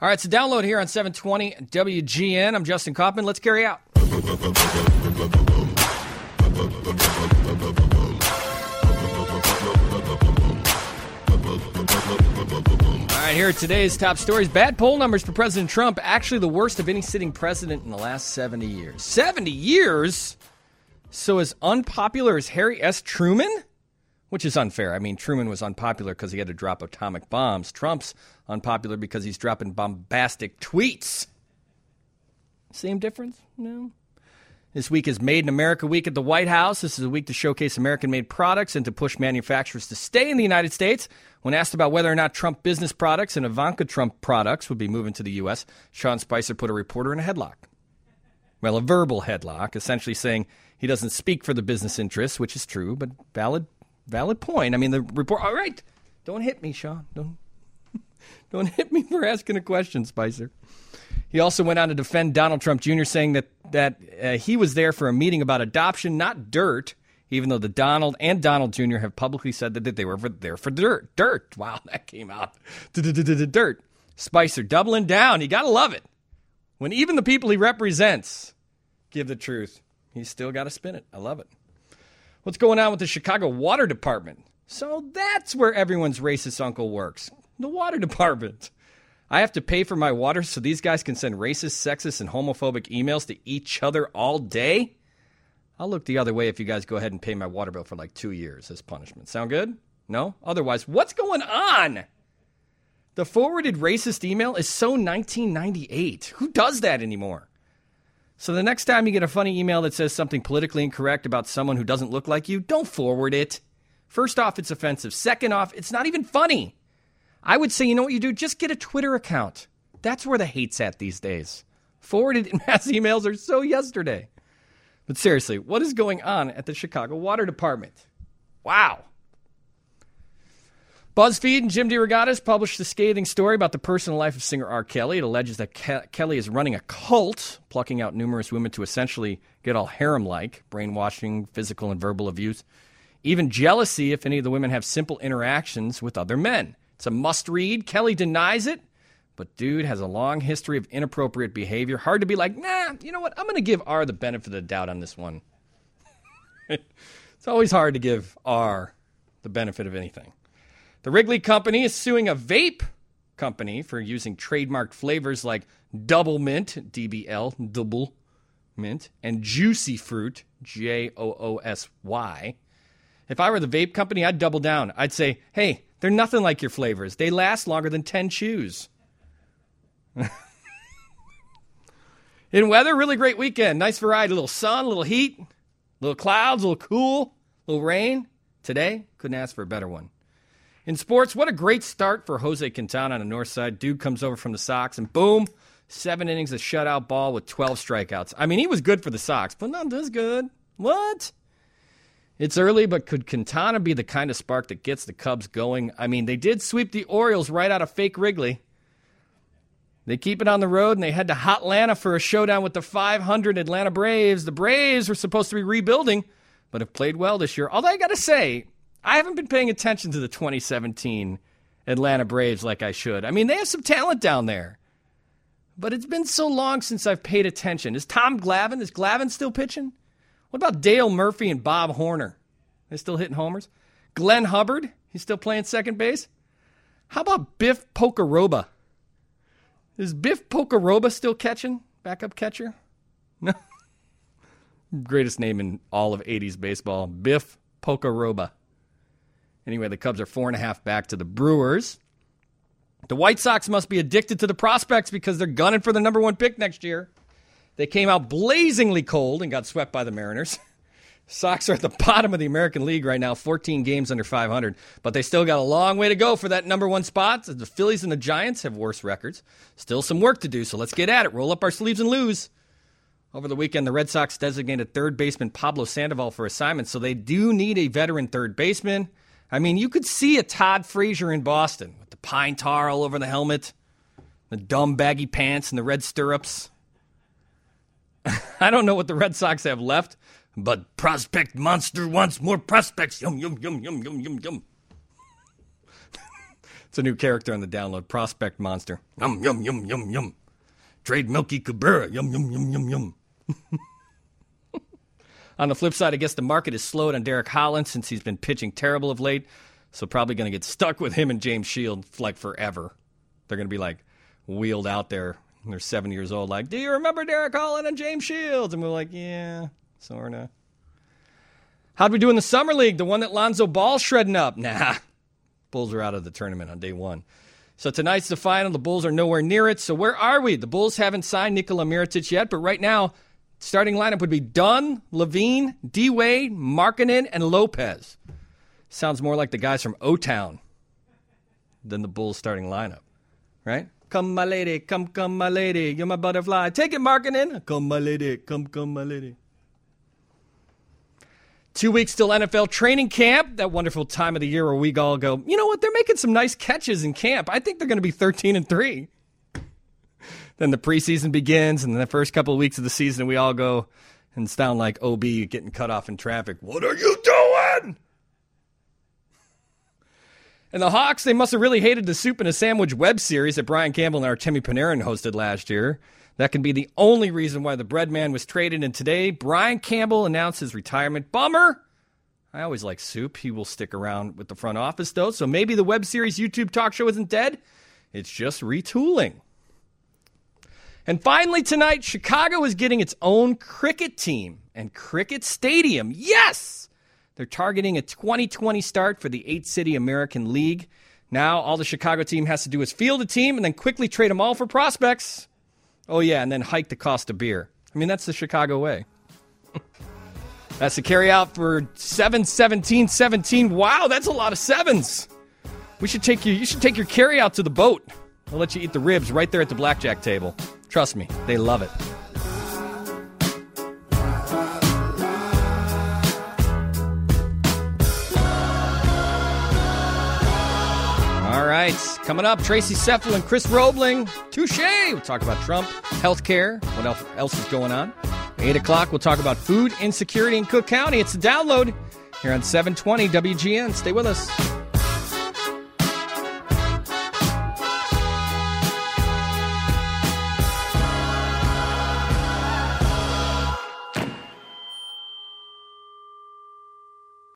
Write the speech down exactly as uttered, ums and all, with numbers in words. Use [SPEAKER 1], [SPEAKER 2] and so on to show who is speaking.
[SPEAKER 1] All right, so download here on seven twenty W G N. I'm Justin Kaufman. Let's carry out. All right, here are today's top stories. Bad poll numbers for President Trump, actually the worst of any sitting president in the last seventy years. seventy years? So as unpopular as Harry S. Truman? Which is unfair. I mean, Truman was unpopular because he had to drop atomic bombs. Trump's unpopular because he's dropping bombastic tweets. Same difference? No. This week is Made in America Week at the White House. This is a week to showcase American-made products and to push manufacturers to stay in the United States. When asked about whether or not Trump business products and Ivanka Trump products would be moving to the U S, Sean Spicer put a reporter in a headlock. Well, a verbal headlock, essentially saying he doesn't speak for the business interests, which is true, but valid valid point. I mean, the report, all right, don't hit me, Sean. Don't, don't hit me for asking a question, Spicer. He also went on to defend Donald Trump Junior, saying that, that uh, he was there for a meeting about adoption, not dirt, even though the Donald and Donald Junior have publicly said that they were for, there for dirt. Dirt. Wow, that came out. Dirt. Spicer doubling down. You got to love it. When even the people he represents give the truth, he's still got to spin it. I love it. What's going on with the Chicago Water Department? So that's where everyone's racist uncle works. The water department. I have to pay for my water so these guys can send racist, sexist, and homophobic emails to each other all day? I'll look the other way if you guys go ahead and pay my water bill for like two years as punishment. Sound good? No? Otherwise, what's going on? The forwarded racist email is so nineteen ninety-eight. Who does that anymore? So the next time you get a funny email that says something politically incorrect about someone who doesn't look like you, don't forward it. First off, it's offensive. Second off, it's not even funny. I would say, you know what you do? Just get a Twitter account. That's where the hate's at these days. Forwarded mass emails are so yesterday. But seriously, what is going on at the Chicago Water Department? Wow. BuzzFeed and Jim DeRogatis published a scathing story about the personal life of singer R. Kelly. It alleges that Ke- Kelly is running a cult, plucking out numerous women to essentially get all harem-like, brainwashing, physical and verbal abuse, even jealousy if any of the women have simple interactions with other men. It's a must-read. Kelly denies it, but dude has a long history of inappropriate behavior. Hard to be like, nah, you know what? I'm going to give R the benefit of the doubt on this one. It's always hard to give R the benefit of anything. The Wrigley Company is suing a vape company for using trademarked flavors like Double Mint, D B L, Double Mint, and Juicy Fruit, J O O S Y. If I were the vape company, I'd double down. I'd say, hey, they're nothing like your flavors. They last longer than ten chews. In weather, really great weekend. Nice variety. A little sun, a little heat, a little clouds, a little cool, a little rain. Today, couldn't ask for a better one. In sports, what a great start for Jose Quintana on the north side. Dude comes over from the Sox, and boom, seven innings of shutout ball with twelve strikeouts. I mean, he was good for the Sox, but not this good. What? It's early, but could Quintana be the kind of spark that gets the Cubs going? I mean, they did sweep the Orioles right out of fake Wrigley. They keep it on the road, and they head to Hotlanta for a showdown with the five hundred Atlanta Braves. The Braves were supposed to be rebuilding, but have played well this year. Although I got to say, I haven't been paying attention to the twenty seventeen Atlanta Braves like I should. I mean, they have some talent down there. But it's been so long since I've paid attention. Is Tom Glavine, is Glavine still pitching? What about Dale Murphy and Bob Horner? They still hitting homers? Glenn Hubbard, he's still playing second base? How about Biff Pocoroba? Is Biff Pocoroba still catching? Backup catcher? No. Greatest name in all of eighties baseball, Biff Pocoroba. Anyway, the Cubs are four and a half back to the Brewers. The White Sox must be addicted to the prospects because they're gunning for the number one pick next year. They came out blazingly cold and got swept by the Mariners. Sox are at the bottom of the American League right now, fourteen games under five hundred, but they still got a long way to go for that number one spot. The Phillies and the Giants have worse records. Still some work to do, so let's get at it. Roll up our sleeves and lose. Over the weekend, the Red Sox designated third baseman Pablo Sandoval for assignment, so they do need a veteran third baseman. I mean, you could see a Todd Frazier in Boston with the pine tar all over the helmet, the dumb baggy pants and the red stirrups. I don't know what the Red Sox have left, but Prospect Monster wants more prospects. Yum, yum, yum, yum, yum, yum, yum. It's a new character on the download, Prospect Monster. Yum, yum, yum, yum, yum. Trade Milky Cabrera. Yum, yum, yum, yum, yum. On the flip side, I guess the market has slowed on Derek Holland since he's been pitching terrible of late. So probably going to get stuck with him and James Shields like forever. They're going to be like wheeled out there when they're seven years old. Like, do you remember Derek Holland and James Shields? And we're like, yeah, sort of. How'd we do in the Summer League? The one that Lonzo Ball's shredding up? Nah. Bulls are out of the tournament on day one. So tonight's the final. The Bulls are nowhere near it. So where are we? The Bulls haven't signed Nikola Mirotic yet, but right now, starting lineup would be Dunn, Levine, D-Wade, Markkanen, and Lopez. Sounds more like the guys from O-Town than the Bulls starting lineup, right? Come, my lady, come, come, my lady, you're my butterfly. Take it, Markkanen. Come, my lady, come, come, my lady. Two weeks till N F L training camp, that wonderful time of the year where we all go, you know what, they're making some nice catches in camp. I think they're going to be thirteen and three. Then the preseason begins, and then the first couple of weeks of the season, we all go and sound like O B getting cut off in traffic. What are you doing? And the Hawks, they must have really hated the Soup in a Sandwich web series that Brian Campbell and Artemi Panarin hosted last year. That can be the only reason why the bread man was traded. And today, Brian Campbell announced his retirement. Bummer. I always like Soup. He will stick around with the front office, though. So maybe the web series YouTube talk show isn't dead. It's just retooling. And finally tonight, Chicago is getting its own cricket team and cricket stadium. Yes! They're targeting a twenty twenty start for the eight-city American League. Now all the Chicago team has to do is field a team and then quickly trade them all for prospects. Oh, yeah, and then hike the cost of beer. I mean, that's the Chicago way. That's the carry out for seven seventeen seventeen. Wow, that's a lot of sevens. We should take you. You should take your carry out to the boat. They'll let you eat the ribs right there at the blackjack table. Trust me, they love it. All right, coming up, Tracy Seffel and Chris Roebling. Touche! We'll talk about Trump, healthcare, what else is going on. eight o'clock, we'll talk about food insecurity in Cook County. It's a download here on seven twenty W G N. Stay with us.